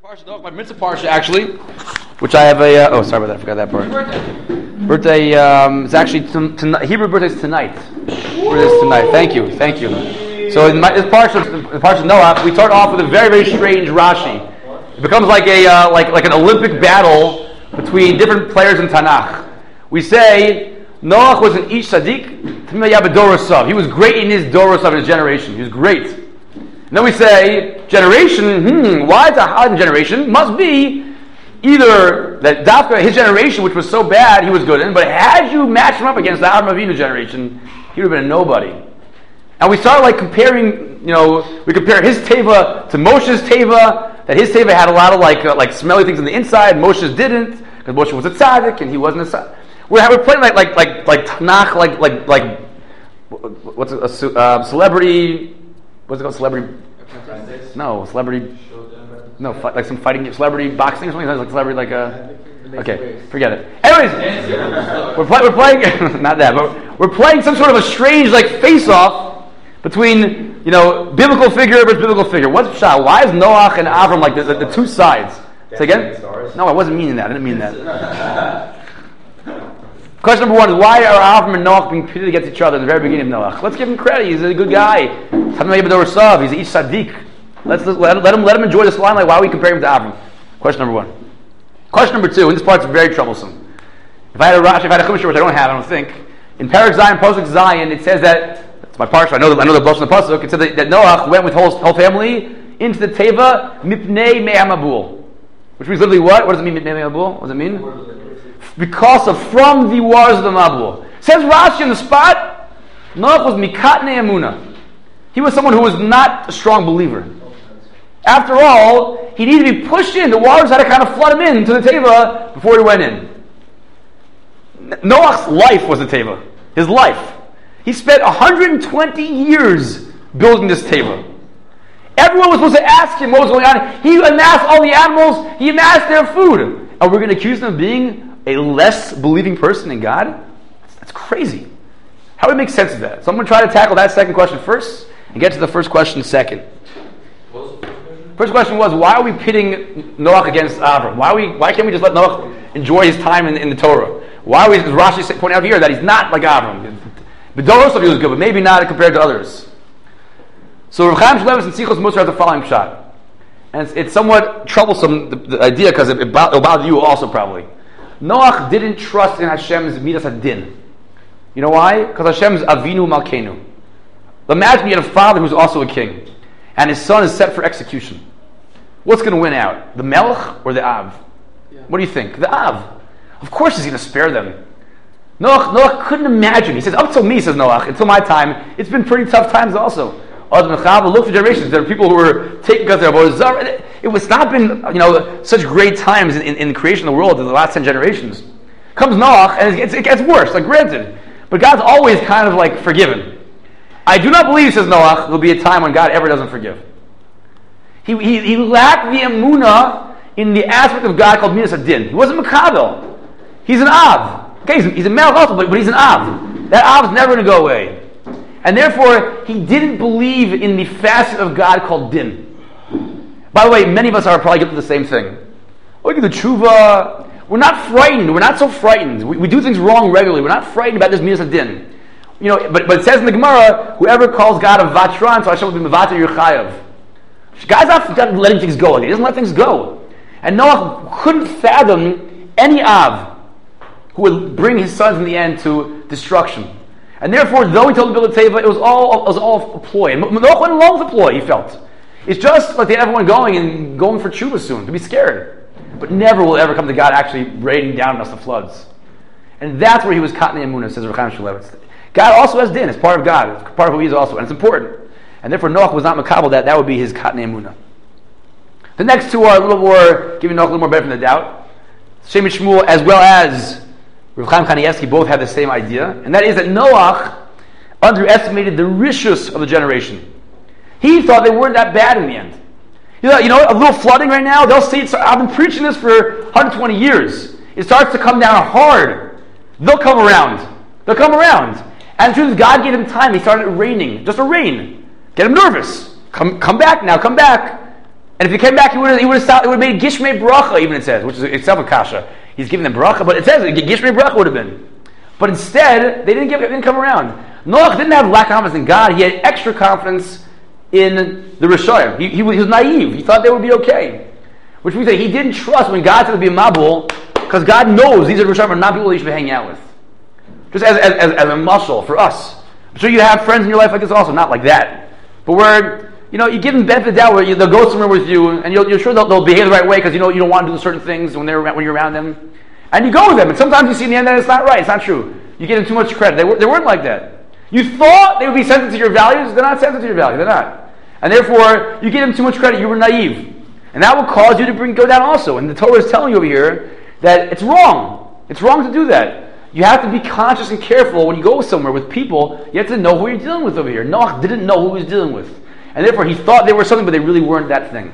Parsha, my mitzvah parsha actually, which I have a. Sorry about that. I forgot that part. Birthday. It's actually tonight. Hebrew birthday is tonight. Birthday is tonight. Thank you. So in this parsha Noah, we start off with a very, very strange Rashi. It becomes like a like an Olympic battle between different players in Tanakh. We say Noah was an ish tzaddik t'miyah b'dorosav. He was great in his dorosav, his generation. He was great. And then we say, generation, why it's a hard generation? Must be either that Dafka, his generation, which was so bad, he was good in, but had you matched him up against the Avram Avinu generation, he would have been a nobody. And we started comparing, we compare his Teva to Moshe's Teva, that his Teva had a lot of like smelly things on the inside, Moshe's didn't, because Moshe was a tzaddik and he wasn't a tzaddik. We're playing like Tanakh, like what's a celebrity. What's it called? Celebrity? No, celebrity. No, like some fighting, celebrity boxing or something. Like celebrity, Okay, forget it. Anyways, we're playing not that, but we're playing some sort of a strange face-off between biblical figure versus biblical figure. What's Pshat? Why is Noach and Avram like the two sides? Say again? No, I wasn't meaning that. I didn't mean that. Question number one is, why are Avram and Noach being pitted against each other in the very beginning of Noach? Let's give him credit. He's a good guy. He's an ish tzaddik. Let him enjoy this line. Why are we comparing him to Avram? Question number one. Question number two, and this part's very troublesome. If I had a Chumash, which I don't have, I don't think, in Perek Zion, Pasuk Zion, it says that, it's my parsha, I know the bosh in the Pasuk, it says that Noach went with whole family into the Teva, Mipnei Me'amabul. Which means literally what? What does it mean, Mipnei Me'amabul? What does it mean? Because of from the waters of the Mabul. Says Rashi on the spot, Noach was mikatnei emuna. He was someone who was not a strong believer. After all, he needed to be pushed in. The waters had to kind of flood him into the Teva before he went in. Noach's life was the Teva. His life. He spent 120 years building this Teva. Everyone was supposed to ask him what was going on. He amassed all the animals. He amassed their food. And we're going to accuse him of being a less believing person in God? That's crazy. How do we make sense of that? So I'm going to try to tackle that second question first and get to the first question second. First question was, why are we pitting Noach against Avram? Why can't we just let Noach enjoy his time in the Torah? Why does Rashi point out here that he's not like Avram? B'doros he was good, but maybe not compared to others. So Rav Chaim Shmulevitz and Sichos Musar have the following shot. And it's somewhat troublesome, the idea, because it'll bother you also probably. Noach didn't trust in Hashem's midas hadin. You know why? Because Hashem's Avinu Malkeinu. Imagine you had a father who's also a king, and his son is set for execution. What's going to win out? The Melech or the Av? Yeah. What do you think? The Av. Of course he's going to spare them. Noach couldn't imagine. He says, up till me, says Noach, until my time, it's been pretty tough times also. Look for generations. There are people who were taken because they're Avodah Zarah. It was not been such great times in the creation of the world in the last 10 generations. Comes Noach and it gets worse. Granted, but God's always kind of forgiven. I do not believe, says Noach, there'll be a time when God ever doesn't forgive. He lacked the emunah in the aspect of God called midas hadin. He wasn't makabel. He's an av. Okay, he's a melech also, but he's an av. That av is never going to go away. And therefore, he didn't believe in the facet of God called din. By the way, many of us are probably guilty of the same thing. Look at the tshuva. We're not frightened. We're not so frightened. We do things wrong regularly. We're not frightened about this midas hadin. But it says in the Gemara, whoever calls God a vatran, so Hashem will be mevater your chayav. God's not letting things go. He doesn't let things go. And Noach couldn't fathom any av who would bring his sons in the end to destruction. And therefore, though he told him to build a teva, it was all a ploy. And Noach went along with the ploy, he felt. It's just like they had everyone going for tshuva soon, to be scared. But never will it ever come to God actually raining down on us the floods. And that's where he was katnei emunah, says Rav Chaim Shmulevitz. God also has din, it's part of God, it's part of who he is also, and it's important. And therefore Noach was not makabel that would be his katnei emunah. The next two are a little more, giving Noach a little more benefit of the doubt. Shem and Shmuel, as well as Rav Chaim Kanievsky, both have the same idea, and that is that Noach underestimated the rishus of the generation. He thought they weren't that bad in the end. A little flooding right now, they'll see I've been preaching this for 120 years. It starts to come down hard. They'll come around. And the truth is, God gave him time. He started raining. Just a rain. Get him nervous. Come back now, come back. And if he came back, he would have made Gishmei Bracha, even it says, which is itself a kasha. He's giving them bracha, but it says Gishmei Bracha would have been. But instead, they didn't come around. Noach didn't have lack of confidence in God. He had extra confidence in the Rishayim. He was naive. He thought they would be okay. Which means that he didn't trust when God said to be a Mabul, because God knows these are Rishayim are not people that you should be hanging out with. Just as a muscle for us. I'm sure you have friends in your life like this also, not like that. But where, you give them benefit of the doubt where they'll go somewhere with you, and you're sure they'll behave the right way because you don't want to do certain things when you're around them. And you go with them, and sometimes you see in the end that it's not right, it's not true. You give them too much credit. They weren't like that. You thought they would be sensitive to your values, they're not sensitive to your values, they're not. And therefore, you give them too much credit, you were naive. And that will cause you to go down also. And the Torah is telling you over here that it's wrong. It's wrong to do that. You have to be conscious and careful when you go somewhere with people. You have to know who you're dealing with over here. Noach didn't know who he was dealing with. And therefore he thought they were something, but they really weren't that thing.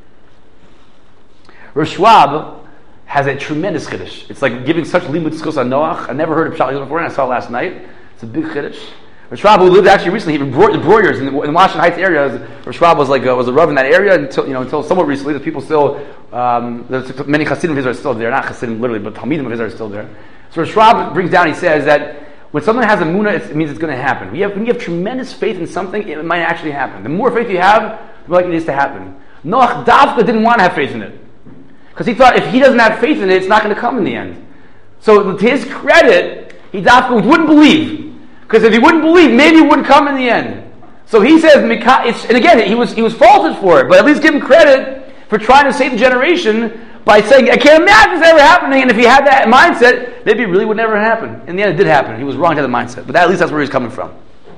Rosh Schwab has a tremendous chiddush. It's like giving such limud skills on Noach. I never heard of Pshat before, and I saw it last night. It's a big chiddush. Rosh Schwab, who lived actually recently, even the Breuers in the Washington Heights area, Rosh Schwab was a rav in that area until somewhat recently. The people still, there's many Hasidim of Israel are still there, not Hasidim literally, but Talmidim of Israel are still there. So Rosh Schwab brings down, he says that when someone has a munah, it means it's going to happen. When you have tremendous faith in something, it might actually happen. The more faith you have, the more likely it is to happen. Noach Davka didn't want to have faith in it. Because he thought if he doesn't have faith in it, it's not going to come in the end. So to his credit, he Davka wouldn't believe. Because if he wouldn't believe, maybe it wouldn't come in the end. So he says, and again, he was faulted for it, but at least give him credit for trying to save the generation by saying, I can't imagine this ever happening, and if he had that mindset, maybe it really would never happen. In the end, it did happen. He was wrong to have the mindset, but at least that's where he was coming from.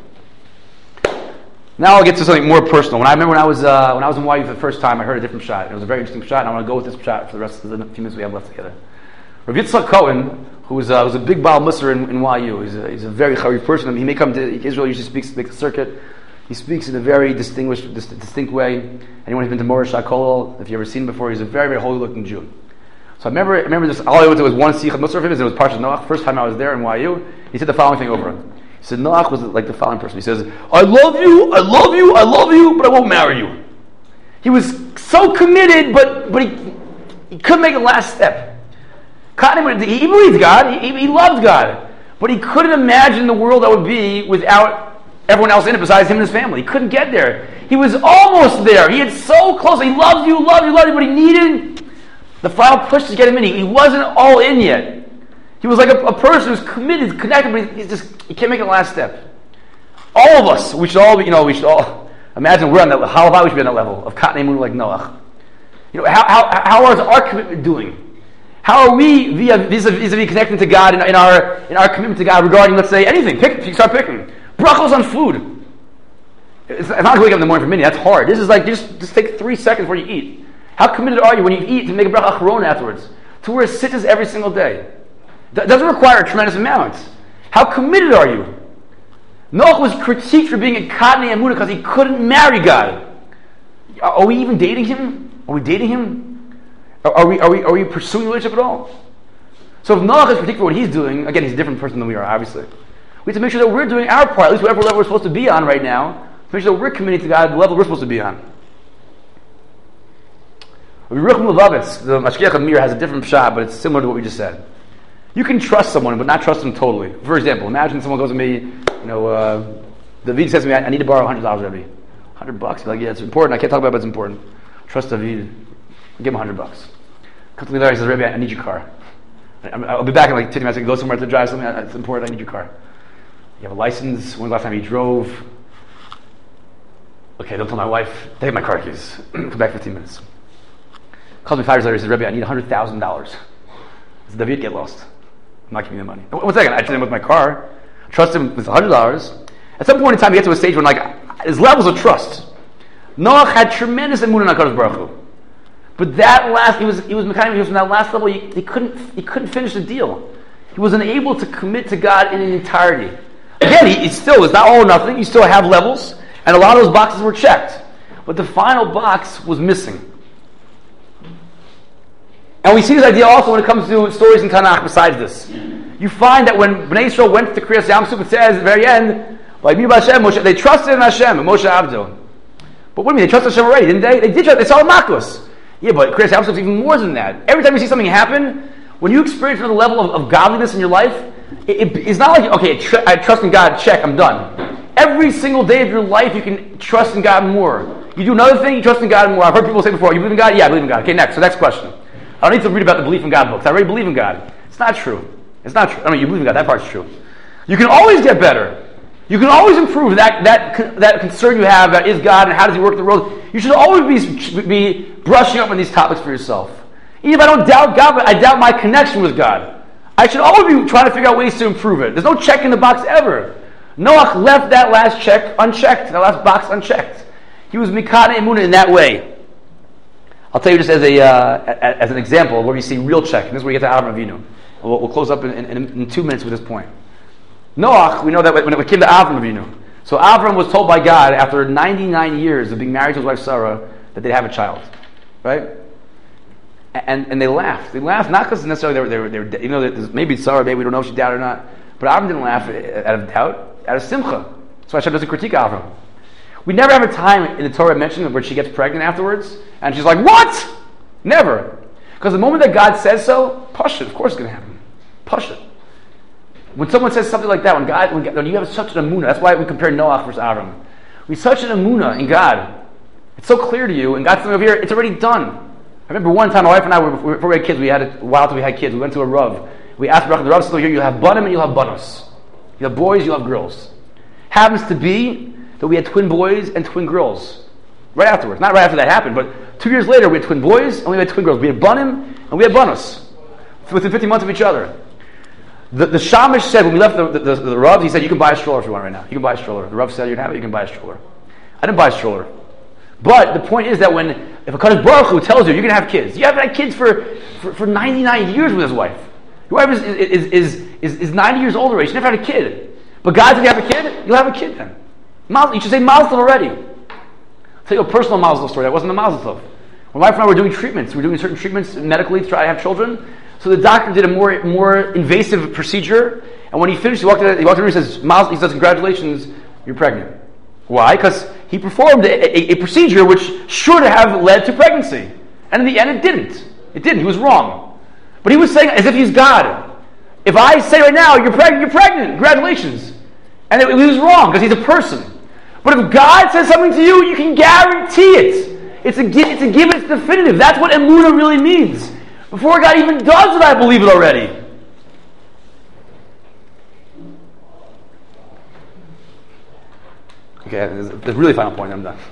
Now I'll get to something more personal. When I was in YU for the first time, I heard a different shot. It was a very interesting shot, and I want to go with this shot for the rest of the few minutes we have left together. Rav Yitzchak Cohen, who was a big Baal Musar in YU, he's a very Harif person. He may come to Israel, usually speaks, makes a circuit. He speaks in a very distinct way. Anyone who's been to Morish HaKolel, if you've ever seen him before, he's a very, very holy-looking Jew. So I remember this, all I went to was one Sichot Musar of him, and it was Parshas Noach. First time I was there in YU, he said the following thing over him. He said, Noach was like the following person. He says, I love you, but I won't marry you. He was so committed, but he couldn't make the last step. He believed God, he loved God, but he couldn't imagine the world that would be without everyone else in it besides him and his family. He couldn't get there. He was almost there. He had so close. He loved you, but he needed the final push to get him in. He wasn't all in yet. He was like a person who's committed, connected, but he can't make the last step. All of us, we should all imagine we're on that level. How about we should be on that level of Katnei Emunah like Noach? How is our commitment doing? How are we vis-a-vis connecting to God in our commitment to God regarding, let's say, anything? You start picking. Brachos on food. It's not like wake up in the morning for many. That's hard. This is like just take 3 seconds before you eat. How committed are you when you eat to make a bracha acharona afterwards? To wear sittas every single day. That doesn't require a tremendous amount. How committed are you? Noach was critiqued for being a Katnei Emunah because he couldn't marry God. Are we even dating him? Are we dating him? Are we pursuing a relationship at all? So if Noach is critiqued for what he's doing, again, he's a different person than we are, obviously. We have to make sure that we're doing our part, at least whatever level we're supposed to be on right now, to make sure that we're committing to God at the level we're supposed to be on. Yerucham Levavitz, the Mashgiach of Mir, has a different pshat, but it's similar to what we just said. You can trust someone, but not trust them totally. For example, imagine someone goes to me, David says to me, I need to borrow $100, Rebbe. $100? He's like, yeah, it's important. I can't talk about it, but it's important. Trust David. Give him $100. Comes to me later, he says, Rebbe, I need your car. I'll be back in like 10 minutes. I can go somewhere to drive something. It's important. I need your car. You have a license. When's the last time you drove? Okay, don't tell my wife. Take my car keys. Come back 15 minutes. Calls me 5 years later. He says, Rebbe, I need $100,000. I said, David, get lost. I'm not giving you the money. 1 second. I trust him with my car. I trust him with $100. At some point in time, he gets to a stage when his levels of trust. Noach had tremendous emunah in HaKadosh Baruch Hu. But that last, he was from that last level. He couldn't finish the deal. He was unable to commit to God in entirety. Again, he still was not all or nothing. You still have levels, and a lot of those boxes were checked, but the final box was missing. And we see this idea also when it comes to stories in Tanakh. Besides this, you find that when Bnei Yisrael went to Kriyas Yam Suf, it says at the very end, like Moshe, they trusted in Hashem and Moshe Abdo. But what do you mean? They trust Hashem already, didn't they? They did trust. They saw Makos. Yeah, but Chris, it's even more than that. Every time you see something happen, when you experience another level of godliness in your life, it's not like, okay, I trust in God, check, I'm done. Every single day of your life, you can trust in God more. You do another thing, you trust in God more. I've heard people say before, you believe in God? Yeah, I believe in God. Okay, next. So next question. I don't need to read about the belief in God books. I already believe in God. It's not true. It's not true. I mean, you believe in God. That part's true. You can always get better. You can always improve that concern you have about is God and how does He work in the world. You should always be brushing up on these topics for yourself. Even if I don't doubt God, but I doubt my connection with God. I should always be trying to figure out ways to improve it. There's no check in the box ever. Noach left that last check unchecked, that last box unchecked. He was mikana emunah in that way. I'll tell you just as an example of where we see real check. And this is where we get to Avram Avinu. We'll close up in 2 minutes with this point. Noach, we know that when it came to Avram Avinu. So Avram was told by God after 99 years of being married to his wife Sarah that they'd have a child. Right? And they laughed. They laughed not because necessarily they were even though maybe Sarah, maybe we don't know if she doubted or not. But Avram didn't laugh out of doubt, out of simcha. That's why Hashem doesn't critique Avram. We never have a time in the Torah mentioned where she gets pregnant afterwards, and she's like, what? Never. Because the moment that God says so, push it. Of course it's going to happen. Push it. When someone says something like that, when you have such an emunah, that's why we compare Noach versus Avram. We have such an emunah in God. It's so clear to you, and God's saying over here, it's already done. I remember one time, my wife and I, before we had kids, we had a while till we had kids, we went to a Rav. We asked the Rav, so here you'll have banim and you'll have banos. You'll have boys, you'll have girls. Happens to be that we had twin boys and twin girls. Right afterwards. Not right after that happened, but 2 years later we had twin boys and we had twin girls. We had banim and we had banos. Within 15 months of each other. The Shamish said, when we left the Rav, he said, you can buy a stroller if you want right now. You can buy a stroller. The Rav said, you can have it, you can buy a stroller. I didn't buy a stroller. But the point is that if a Kadosh Baruch Hu tells you you're going to have kids, you haven't had kids for 99 years with his wife. Your wife is 90 years old already. She never had a kid. But God's going to have a kid? You'll have a kid then. You should say Mazel Tov already. I'll tell you a personal Mazel Tov story. That wasn't a Mazel Tov. When my wife and I were doing treatments, we were doing certain treatments medically to try to have children. So the doctor did a more invasive procedure. And when he finished, he walked in and he says, he says, congratulations, you're pregnant. Why? Because he performed a procedure which should have led to pregnancy. And in the end, it didn't. It didn't. He was wrong. But he was saying, as if he's God. If I say right now, you're pregnant, congratulations. And it was wrong, because he's a person. But if God says something to you, you can guarantee it. It's a given, it's definitive. That's what emunah really means. Before God even does it, I believe it already. Okay, the really final point, I'm done.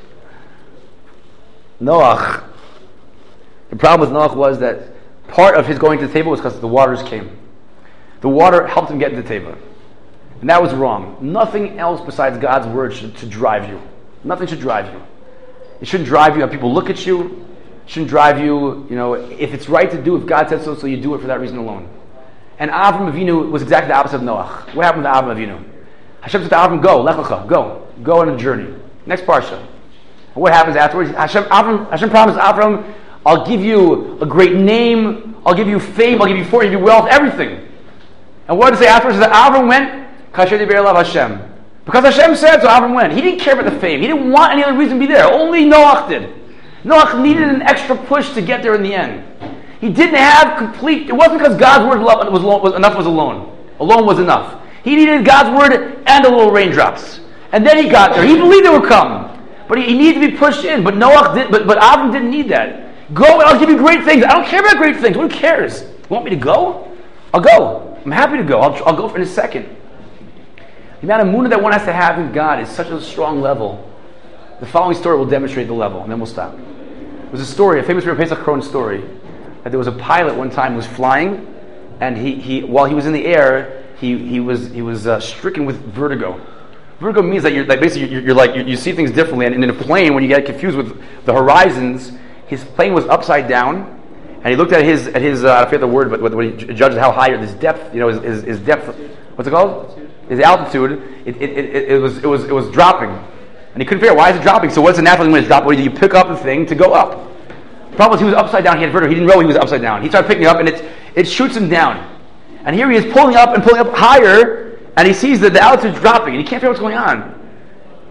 Noach. The problem with Noach was that part of his going to the table was because the waters came. The water helped him get to the table. And that was wrong. Nothing else besides God's word should drive you. Nothing should drive you. It shouldn't drive you how people look at you. It shouldn't drive you, if it's right to do, if God said so you do it for that reason alone. And Avram Avinu was exactly the opposite of Noach. What happened to Avram Avinu? Hashem said to Avram, go, Lech Lecha, go on a journey. Next parsha. And what happens afterwards? Hashem promised Avram, I'll give you a great name, I'll give you fame, I'll give you fortune, I'll give you wealth, everything. And what did it say afterwards? It said that Avram went, Kasher Diber Elav Hashem. Because Hashem said so, Avram went. He didn't care about the fame. He didn't want any other reason to be there. Only Noach did. Noach needed an extra push to get there in the end. He didn't have complete, it wasn't because God's word was alone. Alone was enough. He needed God's word and a little raindrops. And then he got there. He believed it would come. But he needed to be pushed in. But Noach did, but Avram didn't need that. Go and I'll give you great things. I don't care about great things. Who cares? You want me to go? I'll go. I'm happy to go. I'll go for in a second. The amount of emunah that one has to have in God is such a strong level. The following story will demonstrate the level, and then we'll stop. There's a story, a famous Pesach Krohn story, that there was a pilot one time who was flying, and he while he was in the air, he was stricken with vertigo. Vertigo means that you see things differently, and in a plane, when you get confused with the horizons, his plane was upside down, and he looked at his I forget the word, but when he judges how high his depth, his depth, what's it called? His altitude, it was dropping. And he couldn't figure out why is it dropping. So what's the natural thing when it's dropping? What do you pick up the thing to go up? The problem was he was upside down, he had vertigo, he didn't know he was upside down. He started picking it up and it shoots him down. And here he is pulling up higher, and he sees that the altitude's dropping, and he can't figure out what's going on.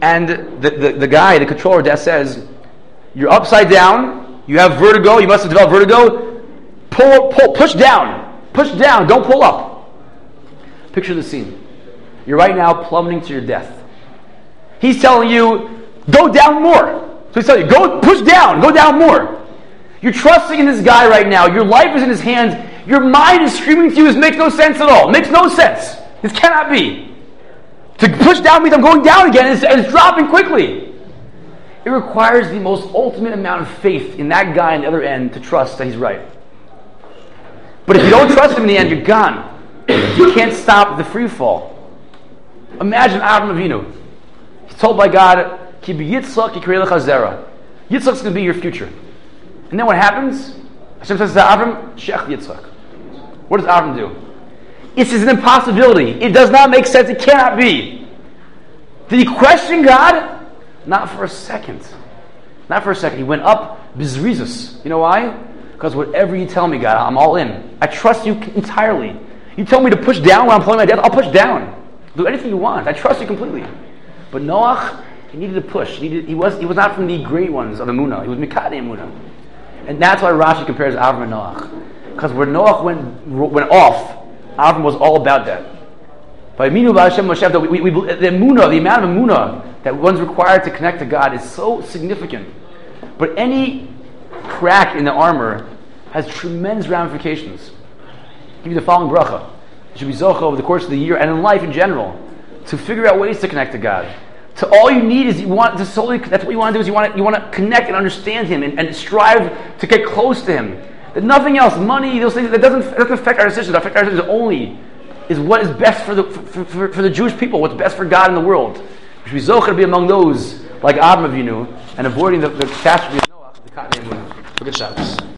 And the guy, the controller, that says, you're upside down, you have vertigo, you must have developed vertigo, push down, don't pull up. Picture the scene. You're right now plummeting to your death. He's telling you, go down more. So he's telling you, push down, go down more. You're trusting in this guy right now. Your life is in his hands. Your mind is screaming to you. This makes no sense at all. It makes no sense. This cannot be. To push down means I'm going down again, and it's dropping quickly. It requires the most ultimate amount of faith in that guy on the other end to trust that he's right. But if you don't trust him in the end, you're gone. You can't stop the free fall. Imagine Avram Avinu. He's told by God, Ki b'Yitzchak yikrei lecha zera. Yitzchak's going to be your future. And then what happens? Hashem says to Avram, Shech Yitzchak. What does Avram do? It's an impossibility. It does not make sense. It cannot be. Did he question God? Not for a second. Not for a second. He went up bizrizus. You know why? Because whatever you tell me, God, I'm all in. I trust you entirely. You tell me to push down when I'm pulling my death, I'll push down. Do anything you want. I trust you completely. But Noach, he needed to push. He was not from the great ones of Emunah. He was Mikadei Emunah. And that's why Rashi compares Avram and Noach. Because where Noach went off, Avram was all about that. By Minu B'Hashem Moshe, the Emunah, the amount of Emunah that one's required to connect to God is so significant. But any crack in the armor has tremendous ramifications. I'll give you the following bracha. You should be zocha over the course of the year and in life in general to figure out ways to connect to God. To all you need is that's what you want to do is you want to connect and understand Him and strive to get close to Him. That nothing else, money, those things, that doesn't affect our decisions. That affect our decisions only is what is best for the Jewish people, what's best for God in the world. We should be zocha to be among those like Avram Avinu and avoiding the catastrophe of Noah, the Katnei Emunah. Look at Shabbos.